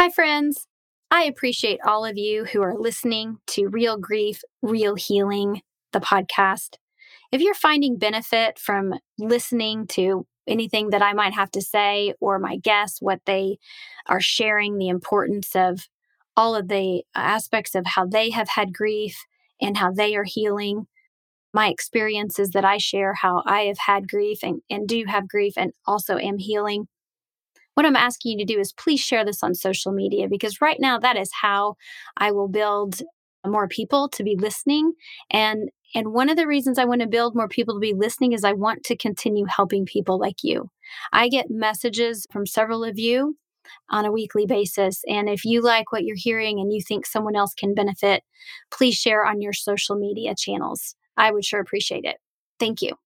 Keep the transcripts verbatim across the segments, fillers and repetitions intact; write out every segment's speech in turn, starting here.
Hi, friends. I appreciate all of you who are listening to Real Grief, Real Healing, the podcast. If you're finding benefit from listening to anything that I might have to say or my guests, what they are sharing, the importance of all of the aspects of how they have had grief and how they are healing, my experiences that I share, how I have had grief and, and do have grief and also am healing. What I'm asking you to do is please share this on social media, because right now that is how I will build more people to be listening. And and one of the reasons I want to build more people to be listening is I want to continue helping people like you. I get messages from several of you on a weekly basis. And if you like what you're hearing and you think someone else can benefit, please share on your social media channels. I would sure appreciate it. Thank you.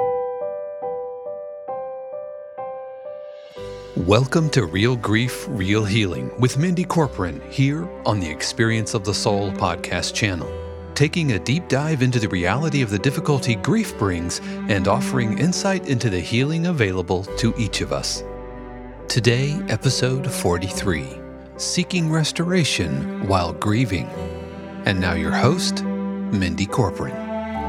Welcome to Real Grief, Real Healing with Mindy Corporan here on the Experience of the Soul podcast channel, taking a deep dive into the reality of the difficulty grief brings and offering insight into the healing available to each of us. Today, episode forty-three, Seeking Restoration While Grieving. And now your host, Mindy Corporan.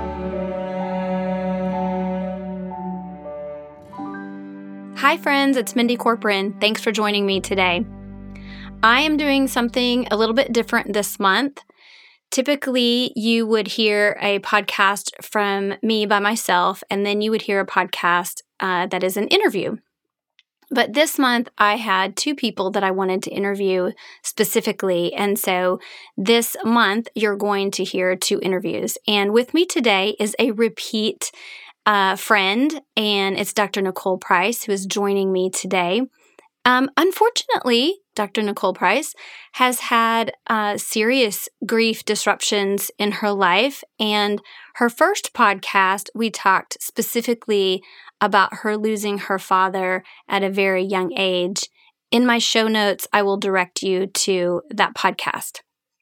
Hi, friends. It's Mindy Corporan. Thanks for joining me today. I am doing something a little bit different this month. Typically, you would hear a podcast from me by myself, and then you would hear a podcast uh, that is an interview. But this month, I had two people that I wanted to interview specifically. And so this month, you're going to hear two interviews. And with me today is a repeat uh, friend, and it's Doctor Nicole Price, who is joining me today. Um, unfortunately, Doctor Nicole Price has had uh, serious grief disruptions in her life. And her first podcast, we talked specifically about her losing her father at a very young age. In my show notes, I will direct you to that podcast.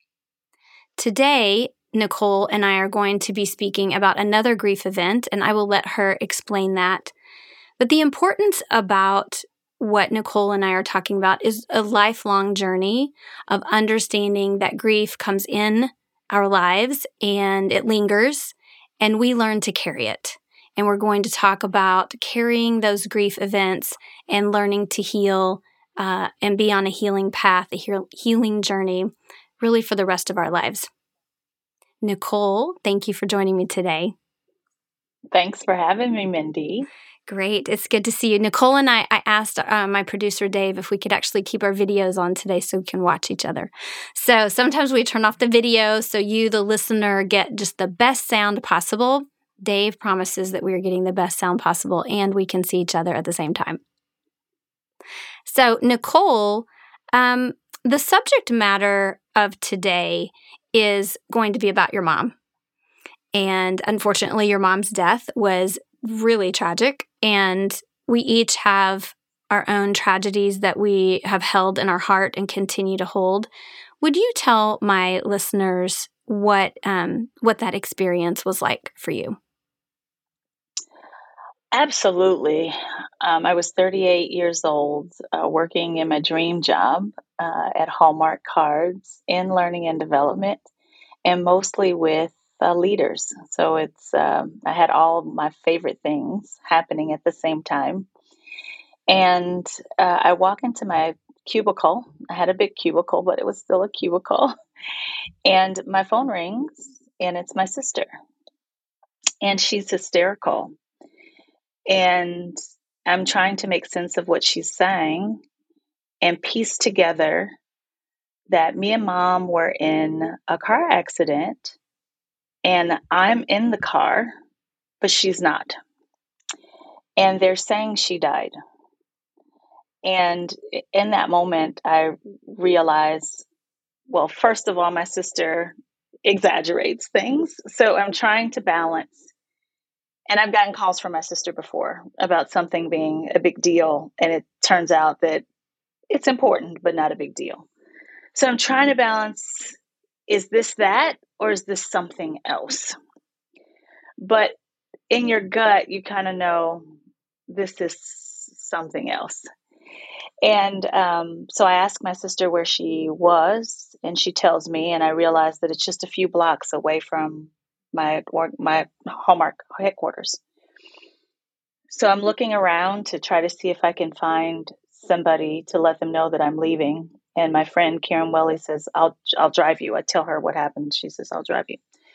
Today, Nicole and I are going to be speaking about another grief event, and I will let her explain that. But the importance about what Nicole and I are talking about is a lifelong journey of understanding that grief comes in our lives and it lingers, and we learn to carry it. And we're going to talk about carrying those grief events and learning to heal uh, and be on a healing path, a heal- healing journey, really for the rest of our lives. Nicole, thank you for joining me today. Thanks for having me, Mindy. Great. It's good to see you. Nicole and I, I asked uh, my producer, Dave, if we could actually keep our videos on today so we can watch each other. So sometimes we turn off the video so you, the listener, get just the best sound possible. Dave promises that we are getting the best sound possible and we can see each other at the same time. So, Nicole, um, the subject matter of today is going to be about your mom. And unfortunately, your mom's death was really tragic. And we each have our own tragedies that we have held in our heart and continue to hold. Would you tell my listeners what um, what that experience was like for you? Absolutely. Um, I was thirty-eight years old, uh, working in my dream job uh, at Hallmark Cards in learning and development, and mostly with uh, leaders. So it's um, I had all of my favorite things happening at the same time. And uh, I walk into my cubicle. I had a big cubicle, but it was still a cubicle. And my phone rings, and it's my sister. And she's hysterical. And I'm trying to make sense of what she's saying and piece together that me and mom were in a car accident and I'm in the car, but she's not. And they're saying she died. And in that moment, I realized, well, first of all, my sister exaggerates things. So I'm trying to balance. And I've gotten calls from my sister before about something being a big deal. And it turns out that it's important, but not a big deal. So I'm trying to balance, is this that, or is this something else? But in your gut, you kind of know this is something else. And um, so I asked my sister where she was, and she tells me, and I realize that it's just a few blocks away from my work, my Hallmark headquarters. So I'm looking around to try to see if I can find somebody to let them know that I'm leaving. And my friend Karen Welly says, "I'll I'll drive you." I tell her what happened. She says, "I'll drive you."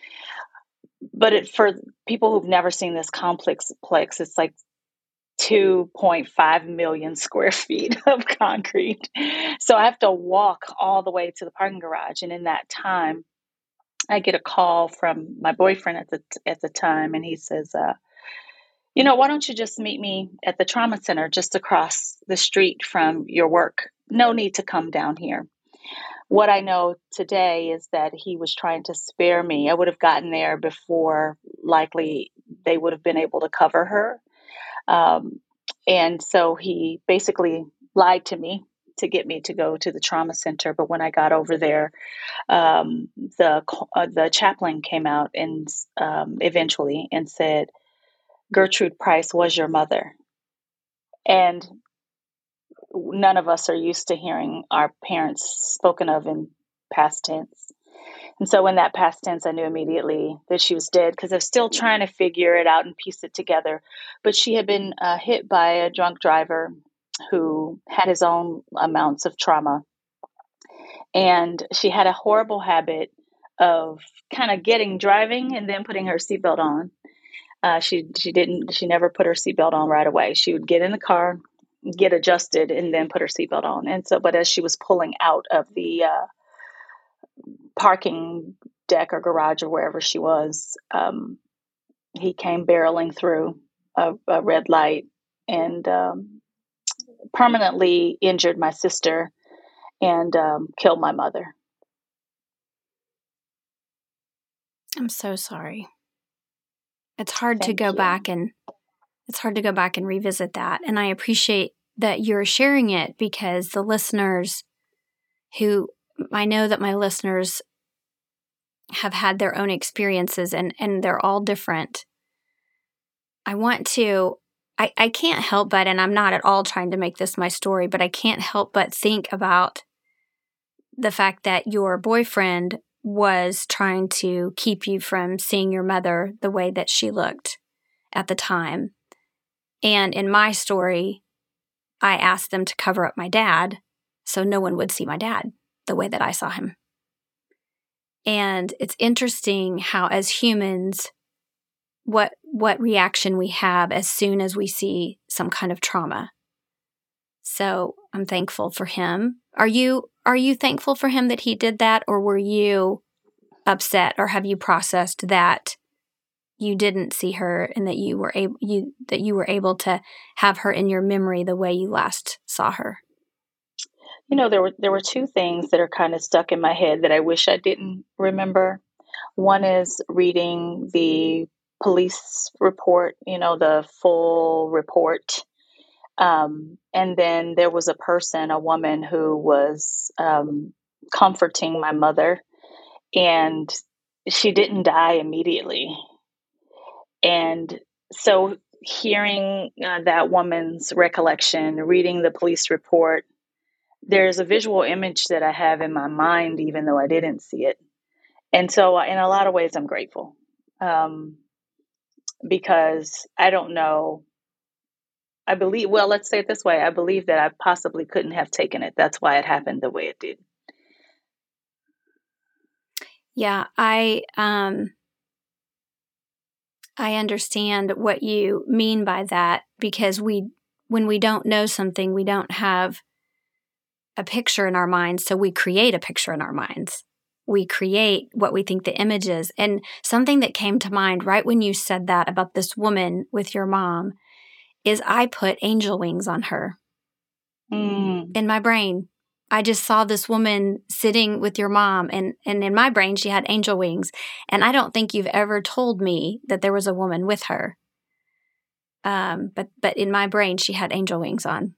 But it, for people who've never seen this complex plex, it's like two point five million square feet of concrete. So I have to walk all the way to the parking garage. And in that time, I get a call from my boyfriend at the at the time, and he says, uh, "You know, why don't you just meet me at the trauma center just across the street from your work? No need to come down here." What I know today is that he was trying to spare me. I would have gotten there before likely they would have been able to cover her. Um, and so he basically lied to me to get me to go to the trauma center. But when I got over there, um, the uh, the chaplain came out and um, eventually and said, "Gertrude Price was your mother." And none of us are used to hearing our parents spoken of in past tense. And so in that past tense, I knew immediately that she was dead because I was still trying to figure it out and piece it together. But she had been uh, hit by a drunk driver who had his own amounts of trauma. And she had a horrible habit of kind of getting driving and then putting her seatbelt on. Uh, she she didn't she never put her seatbelt on right away. She would get in the car, get adjusted, and then put her seatbelt on. And so, but as she was pulling out of the uh, parking deck or garage or wherever she was, um, he came barreling through a, a red light and um, permanently injured my sister and um, killed my mother. I'm so sorry. It's hard Thank to go you. back and it's hard to go back and revisit that. And I appreciate that you're sharing it because the listeners who I know that my listeners have had their own experiences and, and they're all different. I want to, I, I can't help but, and I'm not at all trying to make this my story, but I can't help but think about the fact that your boyfriend was trying to keep you from seeing your mother the way that she looked at the time. And in my story, I asked them to cover up my dad so no one would see my dad the way that I saw him. And it's interesting how as humans, what what reaction we have as soon as we see some kind of trauma. So I'm thankful for him. Are you are you thankful for him that he did that, or were you upset, or have you processed that you didn't see her and that you were able you that you were able to have her in your memory the way you last saw her? You know, there were there were two things that are kind of stuck in my head that I wish I didn't remember. One is reading the police report, you know, the full report. Um, and then there was a person, a woman who was um, comforting my mother, and she didn't die immediately. And so hearing uh, that woman's recollection, reading the police report, there's a visual image that I have in my mind, even though I didn't see it. And so, in a lot of ways, I'm grateful um, because I don't know. I believe, well, let's say it this way. I believe that I possibly couldn't have taken it. That's why it happened the way it did. Yeah, I um, I understand what you mean by that because we, when we don't know something, we don't have a picture in our minds, so we create a picture in our minds. We create what we think the image is. And something that came to mind right when you said that about this woman with your mom is I put angel wings on her Mm. in my brain. I just saw this woman sitting with your mom, and, and in my brain, she had angel wings. And I don't think you've ever told me that there was a woman with her. Um, but but in my brain, she had angel wings on.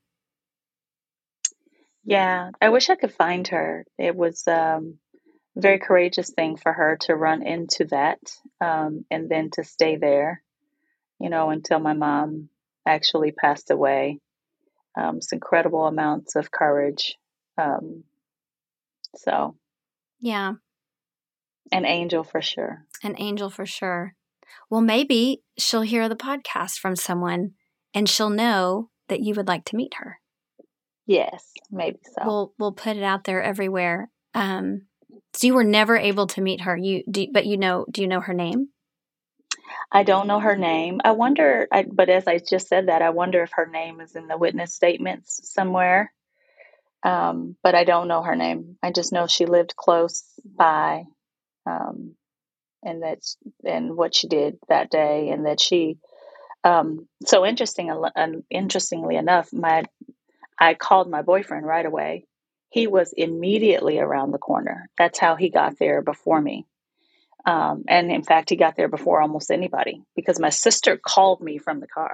Yeah, I wish I could find her. It was um, a very courageous thing for her to run into that um, and then to stay there, you know, until my mom actually passed away. um, some incredible amounts of courage. Um, so, Yeah, an angel for sure. an angel for sure. Well, maybe she'll hear the podcast from someone and she'll know that you would like to meet her. Yes, maybe so. We'll we'll put it out there everywhere. Um, so you were never able to meet her. You do, but you know, do you know her name? I don't know her name. I wonder, I, but as I just said that, I wonder if her name is in the witness statements somewhere. Um, but I don't know her name. I just know she lived close by, um, and that's and what she did that day, and that she. Um, so interesting, uh, interestingly enough, my I called my boyfriend right away. He was immediately around the corner. That's how he got there before me. Um, and in fact, he got there before almost anybody because my sister called me from the car.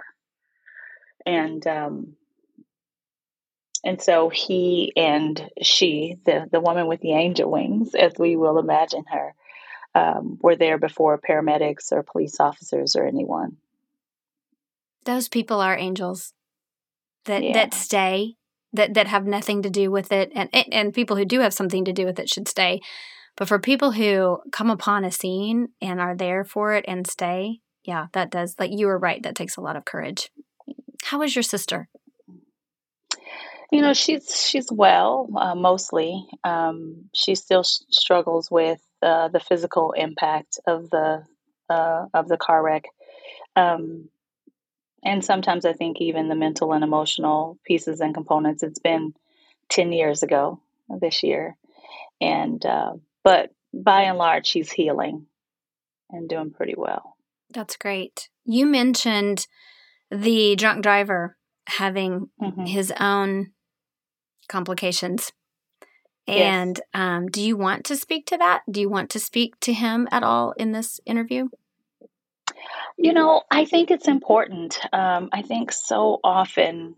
And um, and so he and she, the, the woman with the angel wings, as we will imagine her, um, were there before paramedics or police officers or anyone. Those people are angels that, Yeah. that stay, that, that have nothing to do with it. And, and people who do have something to do with it should stay. But for people who come upon a scene and are there for it and stay, yeah, that does, like you were right, that takes a lot of courage. How is your sister? You know, she's she's well, uh, mostly. Um, she still s- struggles with uh, the physical impact of the uh, of the car wreck, um, and sometimes I think even the mental and emotional pieces and components. It's been ten years ago this year, and uh, but by and large, she's healing and doing pretty well. That's great. You mentioned the drunk driver having Mm-hmm. his own complications. Yes. And um, do you want to speak to that? Do you want to speak to him at all in this interview? You know, I think it's important. Um, I think so often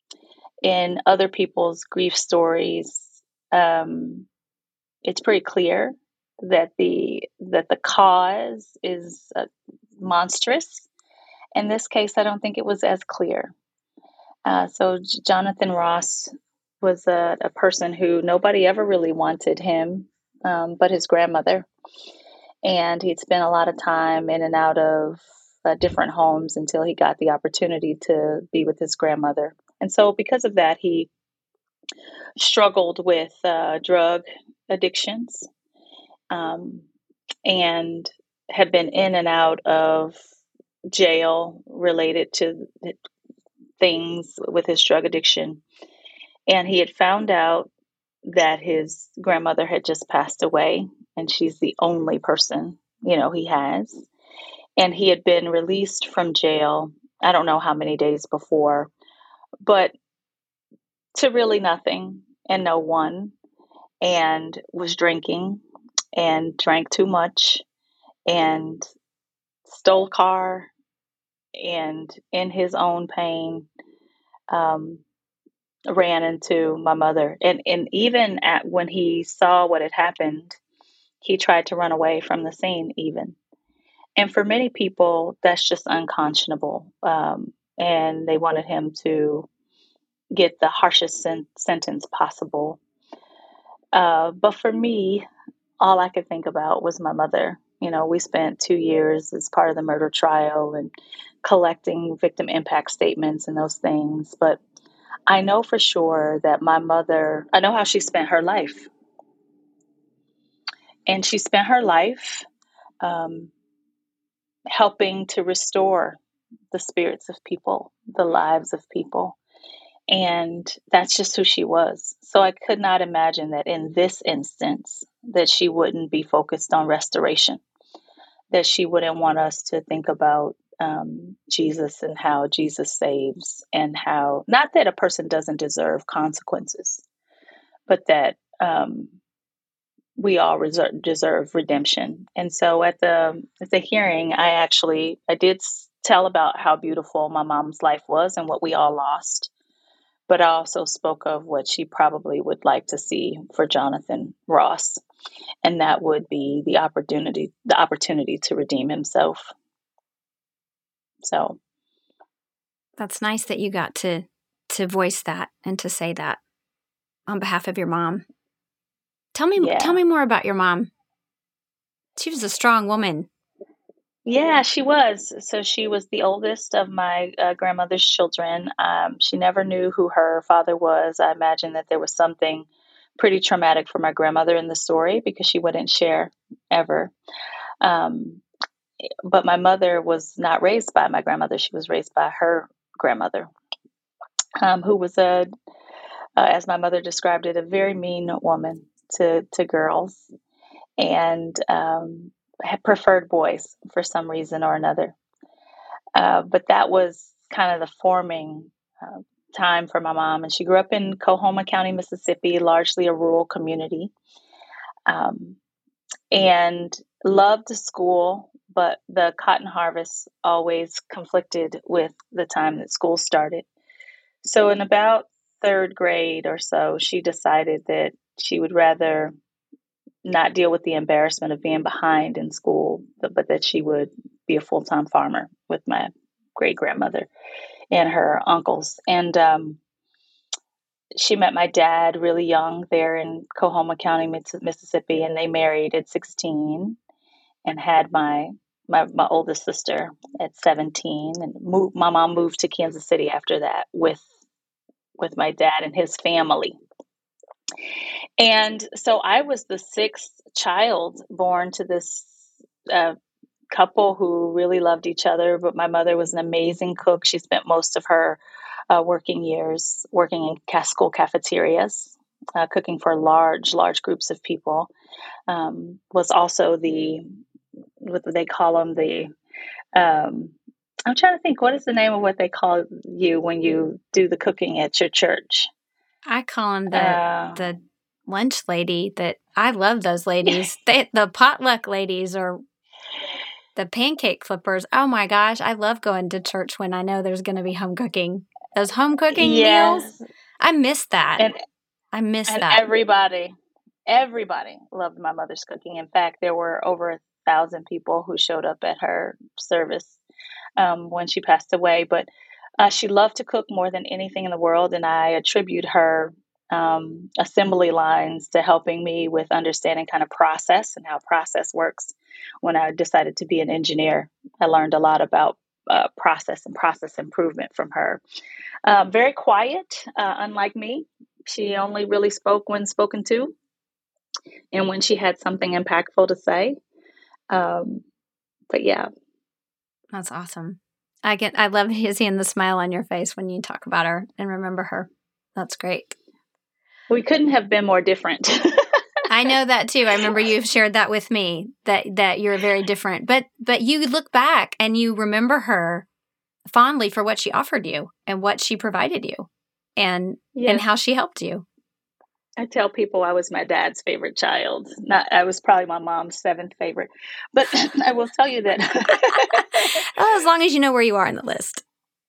in other people's grief stories, um, it's pretty clear that the that the cause is uh, monstrous. In this case, I don't think it was as clear. Uh, so J- Jonathan Ross was a, a person who nobody ever really wanted him, um, but his grandmother, and he'd spent a lot of time in and out of uh, different homes until he got the opportunity to be with his grandmother. And so, because of that, he struggled with uh, drug addictions, um, and had been in and out of jail related to things with his drug addiction. And he had found out that his grandmother had just passed away, and she's the only person, you know, he has. And he had been released from jail, I don't know how many days before, but to really nothing and no one, and was drinking and drank too much and stole a car, and in his own pain, um, ran into my mother. And, and even at when he saw what had happened, he tried to run away from the scene even. And for many people, that's just unconscionable. Um, and they wanted him to get the harshest sen- sentence possible. Uh, but for me, all I could think about was my mother. You know, we spent two years as part of the murder trial and collecting victim impact statements and those things. But I know for sure that my mother, I know how she spent her life. And she spent her life um, helping to restore the spirits of people, the lives of people. And that's just who she was. So I could not imagine that in this instance that she wouldn't be focused on restoration, that she wouldn't want us to think about um, Jesus and how Jesus saves, and how, not that a person doesn't deserve consequences, but that um, we all reserve, deserve redemption. And so at the at the hearing, I actually I did tell about how beautiful my mom's life was and what we all lost. But I also spoke of what she probably would like to see for Jonathan Ross, and that would be the opportunity the opportunity to redeem himself. So That's nice that you got to to voice that and to say that on behalf of your mom. Tell me, Yeah. tell me more about your mom. She was a strong woman. Yeah, she was. So she was the oldest of my uh, grandmother's children. Um, she never knew who her father was. I imagine that there was something pretty traumatic for my grandmother in the story because she wouldn't share ever. Um, but my mother was not raised by my grandmother. She was raised by her grandmother, um, who was a, uh, as my mother described it, a very mean woman to to girls, and um, had preferred boys for some reason or another. Uh, but that was kind of the forming uh, time for my mom. And she grew up in Coahoma County, Mississippi, largely a rural community, um, and loved school. But the cotton harvest always conflicted with the time that school started. So in about third grade or so, she decided that she would rather not deal with the embarrassment of being behind in school, but, but that she would be a full-time farmer with my great grandmother and her uncles. And um, she met my dad really young there in Coahoma County, Mississippi, and they married at sixteen and had my my, my oldest sister at seventeen. And moved, my mom moved to Kansas City after that with with my dad and his family. And so I was the sixth child born to this uh, couple who really loved each other. But my mother was an amazing cook. She spent most of her uh, working years working in ca- school cafeterias, uh, cooking for large, large groups of people. Um, was also the, what do they call them? The, um, I'm trying to think, what is the name of what they call you when you do the cooking at your church? I call them the Uh, the lunch lady. That I love those ladies. They, the potluck ladies or the pancake flippers. Oh my gosh, I love going to church when I know there's going to be home cooking. Those home cooking yes. meals, I miss that. And I miss and that. everybody, everybody loved my mother's cooking. In fact, there were over a thousand people who showed up at her service um, when she passed away. But uh, she loved to cook more than anything in the world, and I attribute her um, assembly lines to helping me with understanding kind of process and how process works. When I decided to be an engineer, I learned a lot about uh, process and process improvement from her. Uh, very quiet, uh, unlike me. She only really spoke when spoken to and when she had something impactful to say. Um, but yeah. That's awesome. I get. I love seeing the smile on your face when you talk about her and remember her. That's great. We couldn't have been more different. I know that too. I remember you've shared that with me, that that you're very different. But but you look back and you remember her fondly for what she offered you and what she provided you and Yes. and how she helped you. I tell people I was my dad's favorite child. Not I was probably my mom's seventh favorite. But I will tell you that Oh, as long as you know where you are in the list.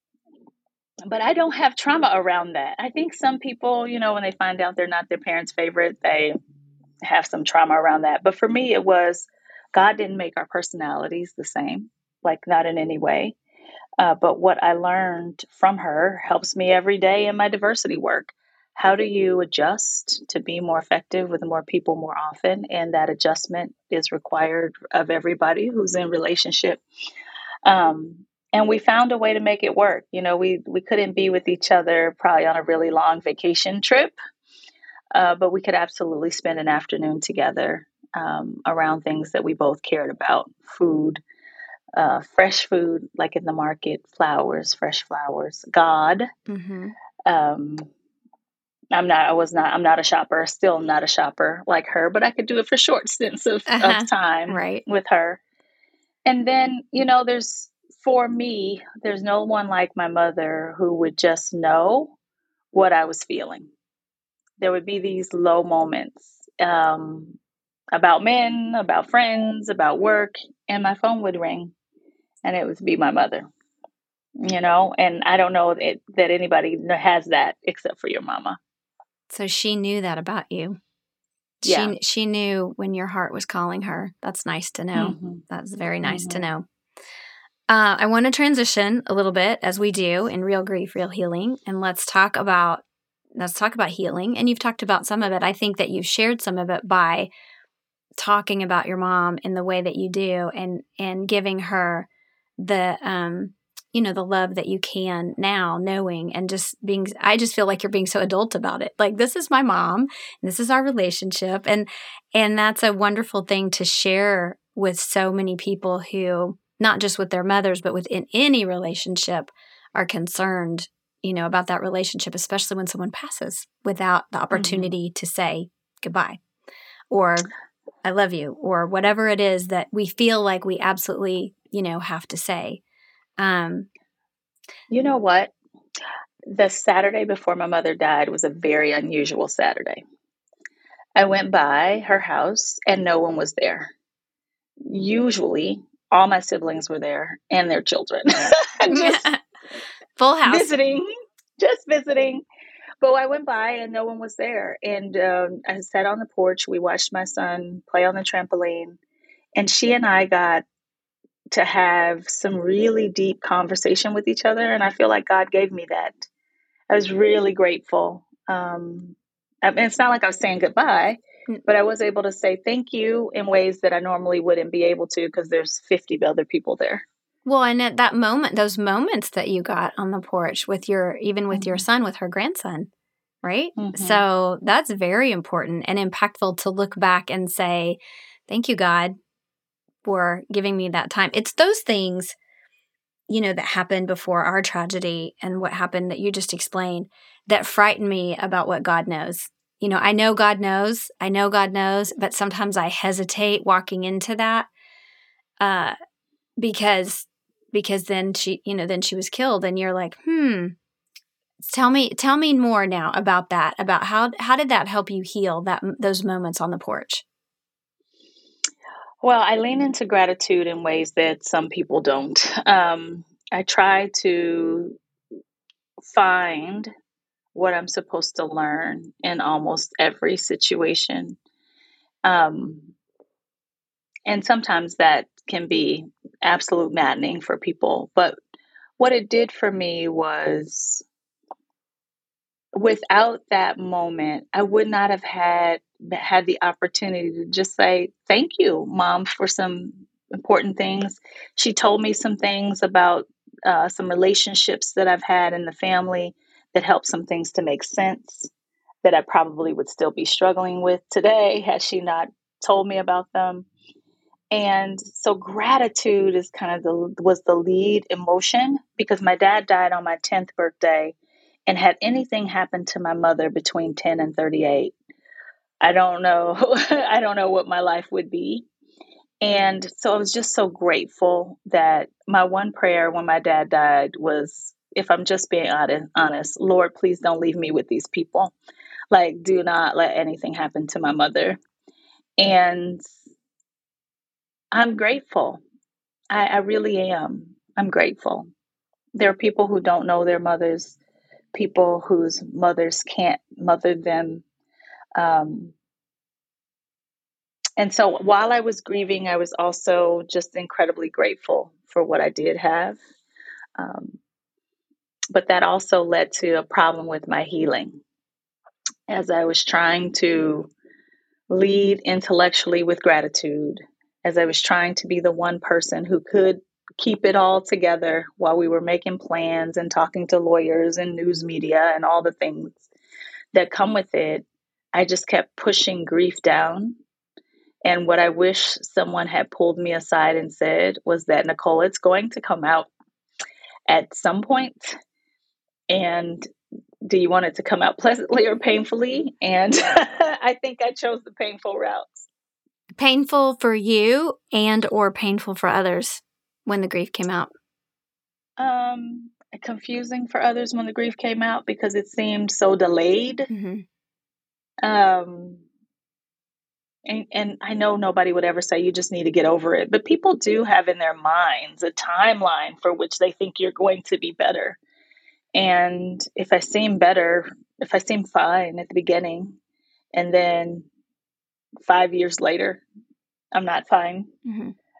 But I don't have trauma around that. I think some people, you know, when they find out they're not their parents' favorite, they have some trauma around that. But for me, it was God didn't make our personalities the same, like not in any way. Uh, but what I learned from her helps me every day in my diversity work. How do you adjust to be more effective with more people more often? And that adjustment is required of everybody who's in relationship. Um, and we found a way to make it work. You know, we we couldn't be with each other probably on a really long vacation trip, uh, but we could absolutely spend an afternoon together um, around things that we both cared about: food, uh, fresh food, like in the market, flowers, fresh flowers, God. Mm-hmm. Um, I'm not. I was not. I'm not a shopper. Still not a shopper like her, but I could do it for short stints of, Uh-huh. of time Right. with her. And then, you know, there's, for me, there's no one like my mother who would just know what I was feeling. There would be these low moments um, about men, about friends, about work, and my phone would ring and it would be my mother, you know, and I don't know that, that anybody has that except for your mama. So she knew that about you. Yeah. She she knew when your heart was calling her. That's nice to know. Mm-hmm. That's very nice Mm-hmm. to know. Uh, I want to transition a little bit, as we do in Real Grief, Real Healing, and let's talk about let's talk about healing. And you've talked about some of it. I think that you've shared some of it by talking about your mom in the way that you do, and and giving her the um you know the love that you can now, knowing and just being. I just feel like you're being so adult about it. Like, this is my mom, and this is our relationship, and and that's a wonderful thing to share with so many people who, not just with their mothers, but within any relationship, are concerned, you know, about that relationship, especially when someone passes without the opportunity mm-hmm. to say goodbye or I love you or whatever it is that we feel like we absolutely, you know, have to say. Um, you know what? The Saturday before my mother died was a very unusual Saturday. I went by her house and no one was there. Usually, all my siblings were there and their children. Just full house. Visiting, just visiting. But I went by and no one was there. And um, I sat on the porch. We watched my son play on the trampoline. And she and I got to have some really deep conversation with each other. And I feel like God gave me that. I was really grateful. Um, I mean, it's not like I was saying goodbye, but I was able to say thank you in ways that I normally wouldn't be able to because there's fifty other people there. Well, and at that moment, those moments that you got on the porch with your, even with mm-hmm. your son, with her grandson, right? Mm-hmm. So that's very important and impactful to look back and say, thank you, God, for giving me that time. It's those things, you know, that happened before our tragedy and what happened that you just explained that frighten me about what God knows. You know, I know God knows, I know God knows, but sometimes I hesitate walking into that uh, because because then she, you know, then she was killed, and you're like, hmm, tell me, tell me more now about that, about how how did that help you heal that those moments on the porch? Well, I lean into gratitude in ways that some people don't. Um, I try to find what I'm supposed to learn in almost every situation. Um, and sometimes that can be absolute maddening for people. But what it did for me was, without that moment, I would not have had had the opportunity to just say, thank you, Mom, for some important things. She told me some things about uh, some relationships that I've had in the family that helped some things to make sense that I probably would still be struggling with today had she not told me about them. And so gratitude is kind of the was the lead emotion, because my dad died on my tenth birthday. And had anything happened to my mother between ten and thirty-eight, I don't know. I don't know what my life would be. And so I was just so grateful that my one prayer when my dad died was, if I'm just being honest, Lord, please don't leave me with these people. Like, do not let anything happen to my mother. And I'm grateful. I, I really am. I'm grateful. There are people who don't know their mothers, people whose mothers can't mother them. Um, and so while I was grieving, I was also just incredibly grateful for what I did have. Um, but that also led to a problem with my healing. As I was trying to lead intellectually with gratitude, as I was trying to be the one person who could keep it all together while we were making plans and talking to lawyers and news media and all the things that come with it, I just kept pushing grief down. And what I wish someone had pulled me aside and said was that, Nicole, it's going to come out at some point. And do you want it to come out pleasantly or painfully? And I think I chose the painful route. Painful for you and or painful for others when the grief came out? Um, confusing for others when the grief came out because it seemed so delayed. Mm-hmm. Um, and, and I know nobody would ever say you just need to get over it, but people do have in their minds a timeline for which they think you're going to be better. And if I seem better, if I seem fine at the beginning, and then five years later, I'm not fine, mm-hmm.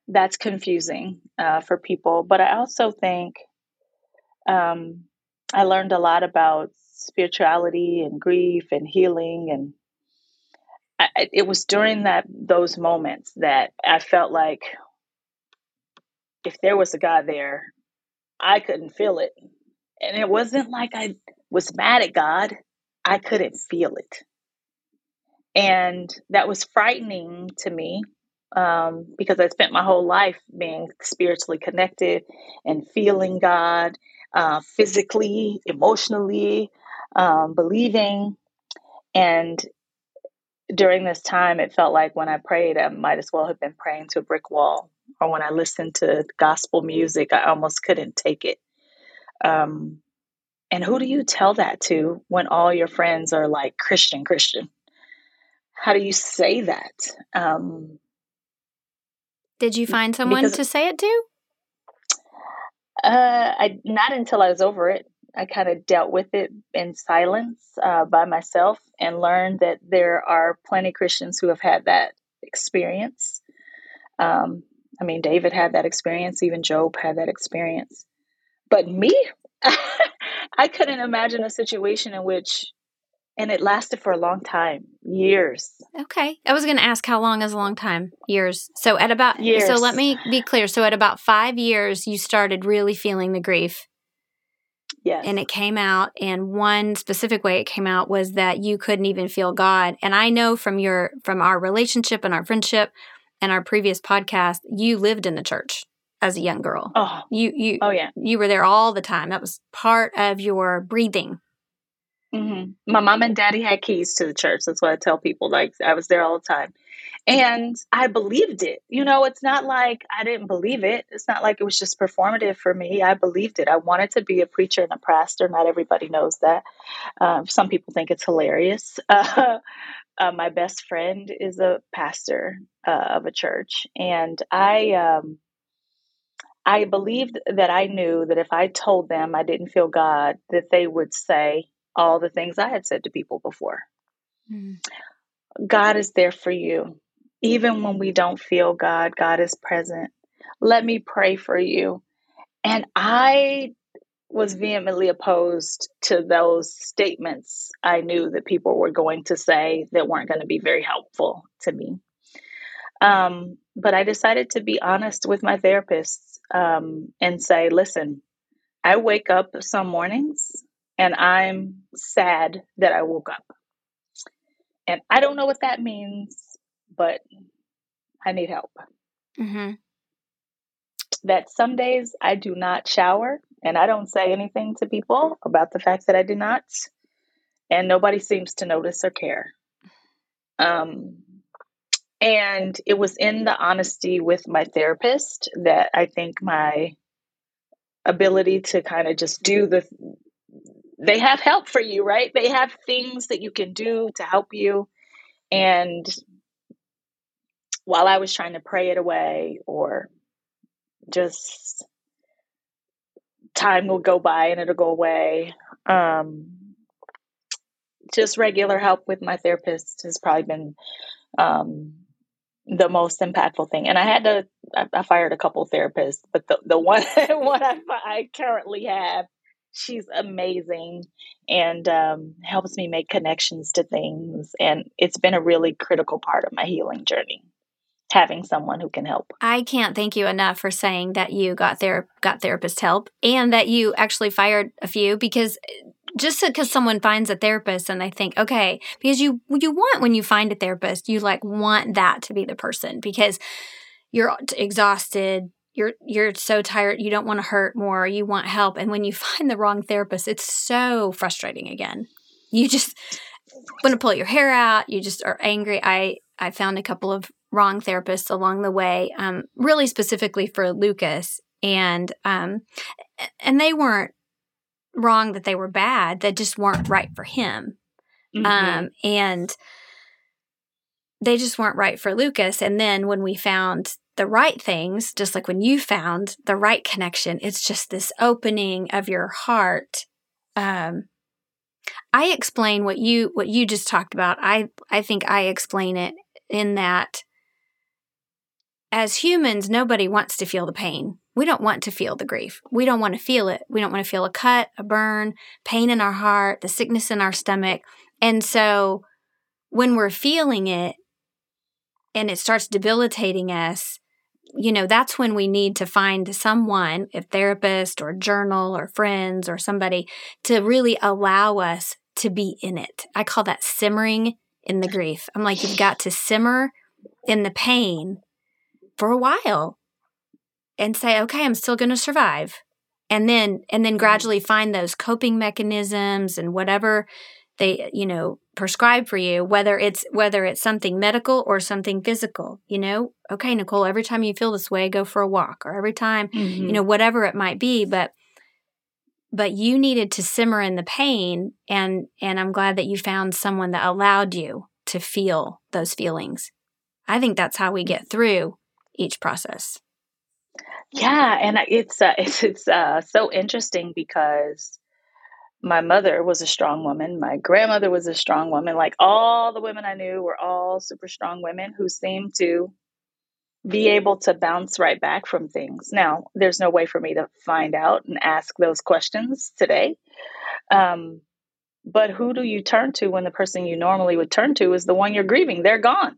that's confusing uh, for people. But I also think um, I learned a lot about spirituality and grief and healing, and I, it was during that those moments that I felt like if there was a God there, I couldn't feel it. And it wasn't like I was mad at God. I couldn't feel it. And that was frightening to me um, because I spent my whole life being spiritually connected and feeling God uh, physically, emotionally, um, believing. And during this time, it felt like when I prayed, I might as well have been praying to a brick wall. Or when I listened to gospel music, I almost couldn't take it. Um, and who do you tell that to when all your friends are like Christian, Christian? How do you say that? Um, Did you find someone because to say it to? uh, I not until I was over it, I kind of dealt with it in silence uh, by myself and learned that there are plenty of Christians who have had that experience. Um, I mean, David had that experience. Even Job had that experience. But me, I couldn't imagine a situation in which, and it lasted for a long time, years. Okay. I was going to ask how long is a long time? Years. So at about, Years. so let me be clear. So at about five years, you started really feeling the grief. Yes. And it came out, and one specific way it came out was that you couldn't even feel God. And I know from your, from our relationship and our friendship and our previous podcast, you lived in the church as a young girl. Oh, you, you, oh yeah. You were there all the time. That was part of your breathing. Mm-hmm. My mom and daddy had keys to the church. That's what I tell people. Like, I was there all the time. And I believed it. You know, it's not like I didn't believe it. It's not like it was just performative for me. I believed it. I wanted to be a preacher and a pastor. Not everybody knows that. Um, some people think it's hilarious. Uh, uh, my best friend is a pastor uh, of a church. And I, um, I believed that I knew that if I told them I didn't feel God, that they would say all the things I had said to people before. Mm. God is there for you. Even when we don't feel God, God is present. Let me pray for you. And I was vehemently opposed to those statements I knew that people were going to say that weren't going to be very helpful to me. Um, but I decided to be honest with my therapist um, and say, listen, I wake up some mornings and I'm sad that I woke up. And I don't know what that means, but I need help. Mm-hmm. That some days I do not shower and I don't say anything to people about the fact that I did not. And nobody seems to notice or care. Um, and it was in the honesty with my therapist that I think my ability to kind of just do the, they have help for you, right? They have things that you can do to help you. And while I was trying to pray it away or just time will go by and it'll go away, um, just regular help with my therapist has probably been um, the most impactful thing. And I had to, I, I fired a couple of therapists, but the, the one, one I, I currently have, she's amazing and um, helps me make connections to things. And it's been a really critical part of my healing journey, having someone who can help. I can't thank you enough for saying that you got ther- got therapist help and that you actually fired a few, because just because someone finds a therapist and they think, okay, because you you want, when you find a therapist, you like want that to be the person because you're exhausted, you're you're so tired, you don't want to hurt more, you want help. And when you find the wrong therapist, it's so frustrating again. You just want to pull your hair out, you just are angry. I, I found a couple of wrong therapists along the way, um, really specifically for Lucas. And um, and they weren't wrong that they were bad. They just weren't right for him. Mm-hmm. Um, and they just weren't right for Lucas. And then when we found the right things, just like when you found the right connection, it's just this opening of your heart. Um, I explain what you what you just talked about. I I think I explain it in that as humans, nobody wants to feel the pain. We don't want to feel the grief. We don't want to feel it. We don't want to feel a cut, a burn, pain in our heart, the sickness in our stomach. And so when we're feeling it and it starts debilitating us, you know, that's when we need to find someone, a therapist or journal or friends or somebody, to really allow us to be in it. I call that simmering in the grief. I'm like, you've got to simmer in the pain for a while and say, okay, I'm still going to survive. And then, and then gradually find those coping mechanisms and whatever they, you know, prescribe for you, whether it's, whether it's something medical or something physical, you know, okay, Nicole, every time you feel this way, go for a walk, or every time, mm-hmm. you know, whatever it might be, but, but you needed to simmer in the pain. And, and I'm glad that you found someone that allowed you to feel those feelings. I think that's how we get through each process. Yeah. And it's, uh, it's, it's uh, so interesting because my mother was a strong woman. My grandmother was a strong woman. Like all the women I knew were all super strong women who seemed to be able to bounce right back from things. Now, there's no way for me to find out and ask those questions today. Um, but who do you turn to when the person you normally would turn to is the one you're grieving? They're gone.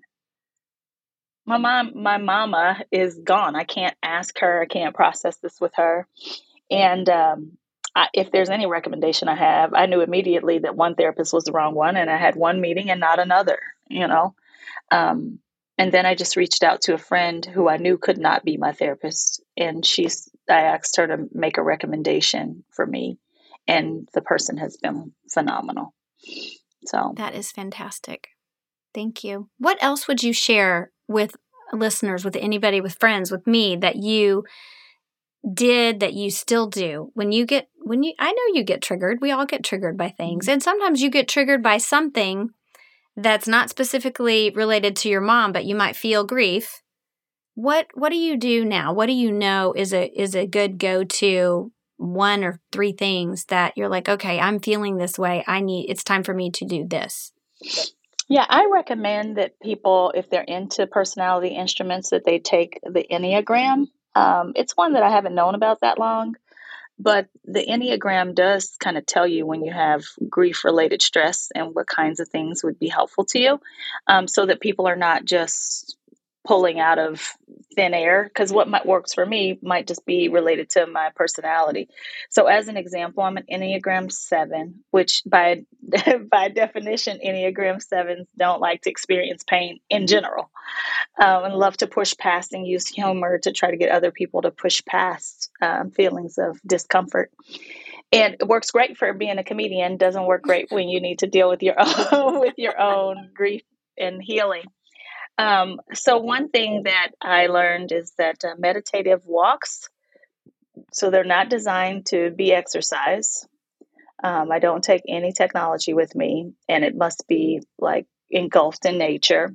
My mom, my mama is gone. I can't ask her. I can't process this with her. And, um, I, if there's any recommendation I have, I knew immediately that one therapist was the wrong one, and I had one meeting and not another, you know? Um, and then I just reached out to a friend who I knew could not be my therapist. And she's, I asked her to make a recommendation for me, and the person has been phenomenal. So that is fantastic. Thank you. What else would you share with listeners, with anybody, with friends, with me, that you did, that you still do when you get, when you, I know you get triggered. We all get triggered by things. And sometimes you get triggered by something that's not specifically related to your mom, but you might feel grief. What, what do you do now? What do you know is a, is a good go-to one or three things that you're like, okay, I'm feeling this way. I need, it's time for me to do this. Yeah, I recommend that people, if they're into personality instruments, that they take the Enneagram. Um, it's one that I haven't known about that long, but the Enneagram does kind of tell you when you have grief-related stress and what kinds of things would be helpful to you, um, so that people are not just pulling out of thin air, because what might works for me might just be related to my personality. So as an example, I'm an Enneagram seven, which by by definition, Enneagram sevens don't like to experience pain in general, um, and love to push past and use humor to try to get other people to push past um, feelings of discomfort. And it works great for being a comedian. Doesn't work great when you need to deal with your own with your own grief and healing. Um, so one thing that I learned is that uh, meditative walks, so they're not designed to be exercise. Um, I don't take any technology with me, and it must be like engulfed in nature.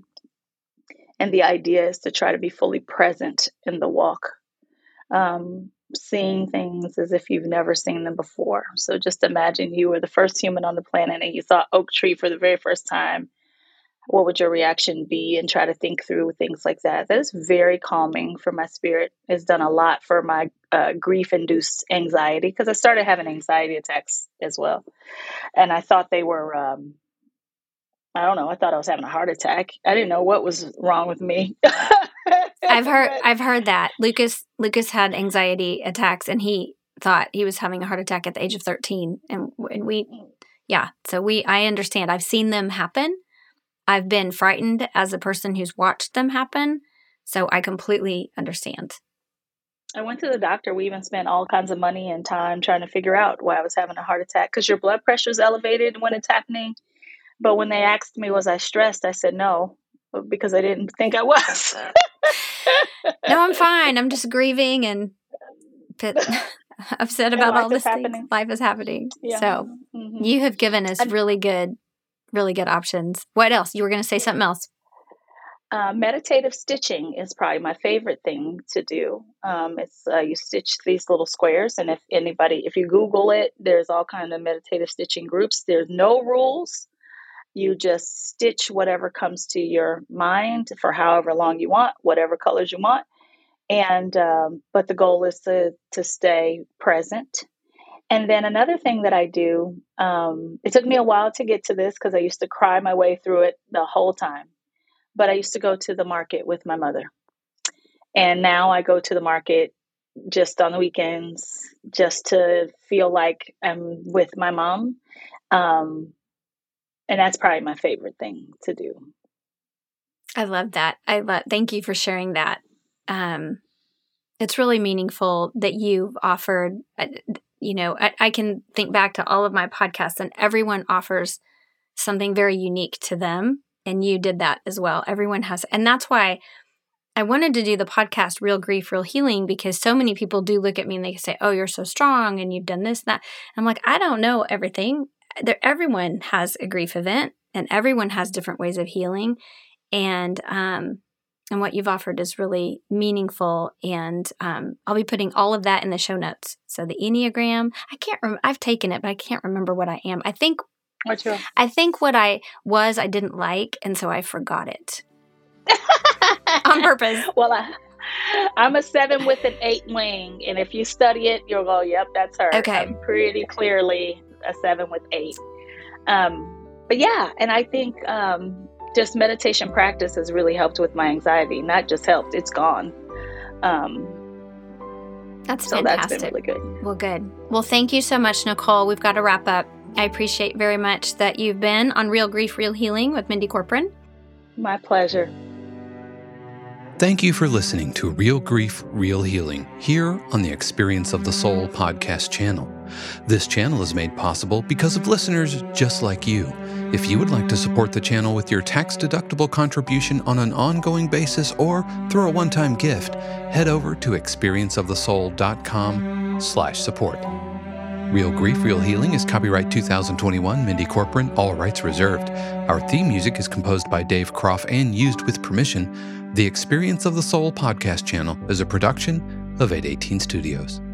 And the idea is to try to be fully present in the walk, um, seeing things as if you've never seen them before. So just imagine you were the first human on the planet and you saw oak tree for the very first time. What would your reaction be? And try to think through things like that. That is very calming for my spirit. It's done a lot for my uh, grief-induced anxiety, because I started having anxiety attacks as well. And I thought they were, um, I don't know, I thought I was having a heart attack. I didn't know what was wrong with me. I've heard I've heard that. Lucas Lucas had anxiety attacks, and he thought he was having a heart attack at the age of thirteen. And, and we, yeah, so we, I understand. I've seen them happen. I've been frightened as a person who's watched them happen, so I completely understand. I went to the doctor. We even spent all kinds of money and time trying to figure out why I was having a heart attack, because your blood pressure is elevated when it's happening. But when they asked me, was I stressed? I said no, because I didn't think I was. No, I'm fine. I'm just grieving and upset about all this things. Life is happening. Yeah. So mm-hmm. You have given us really good Really good options. What else? You were going to say something else. Uh, meditative stitching is probably my favorite thing to do. Um, it's uh, you stitch these little squares, and if anybody, if you Google it, there's all kinds of meditative stitching groups. There's no rules. You just stitch whatever comes to your mind for however long you want, whatever colors you want. And, um, but the goal is to, to stay present. And then another thing that I do, um, it took me a while to get to this because I used to cry my way through it the whole time. But I used to go to the market with my mother. And now I go to the market just on the weekends, just to feel like I'm with my mom. Um, and that's probably my favorite thing to do. I love that. I love, thank you for sharing that. Um, it's really meaningful that you've offered, uh, you know, I, I can think back to all of my podcasts and everyone offers something very unique to them. And you did that as well. Everyone has, and that's why I wanted to do the podcast, Real Grief, Real Healing, because so many people do look at me and they say, oh, you're so strong and you've done this, and that. I'm like, I don't know everything. There, everyone has a grief event and everyone has different ways of healing. And, um, and what you've offered is really meaningful. And, um, I'll be putting all of that in the show notes. So the Enneagram, I can't remember, I've taken it, but I can't remember what I am. I think, What's your- I think what I was, I didn't like. And so I forgot it on purpose. Well, I, I'm a seven with an eight wing. And if you study it, you'll go, yep, that's her. Okay. I'm pretty clearly a seven with eight. Um, but yeah, and I think, um, just meditation practice has really helped with my anxiety. Not just helped, it's gone. Um, that's so fantastic. That's been really good. Well, good. Well, thank you so much, Nicole. We've got to wrap up. I appreciate very much that you've been on Real Grief, Real Healing with Mindy Corporon. My pleasure. Thank you for listening to Real Grief, Real Healing here on the Experience of the Soul podcast channel. This channel is made possible because of listeners just like you. If you would like to support the channel with your tax-deductible contribution on an ongoing basis or through a one-time gift, head over to experienceofthesoul.com slash support. Real Grief, Real Healing is copyright two thousand twenty-one, Mindy Corporon, all rights reserved. Our theme music is composed by Dave Croft and used with permission. The Experience of the Soul podcast channel is a production of eight eighteen Studios.